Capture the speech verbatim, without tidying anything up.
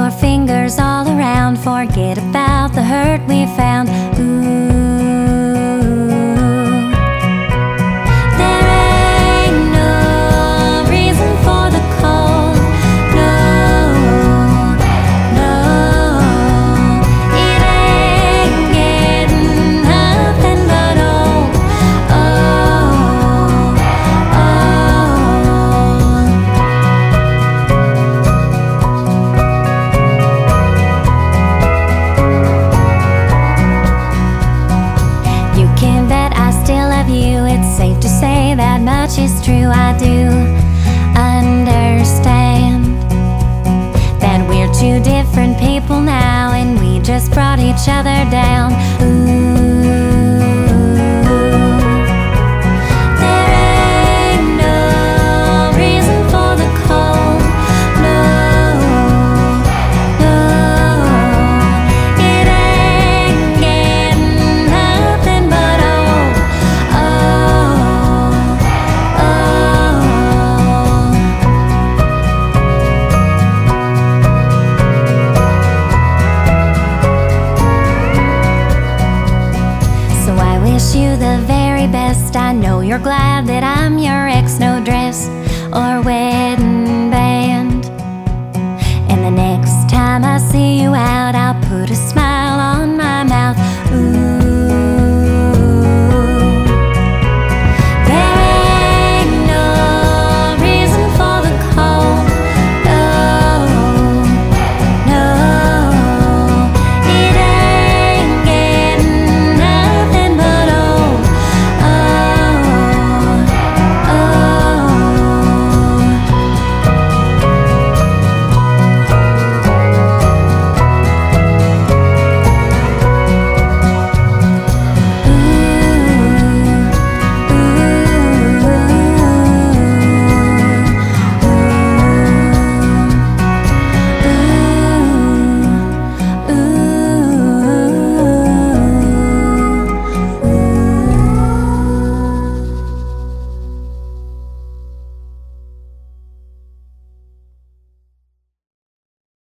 your fingers all around. Forget about the hurt we found. Ooh. Safe to say that much is true. I do understand that we're two different people now, and we just brought each other down. Ooh. Wish you the very best. I know you're glad that I'm your ex. No dress or wedding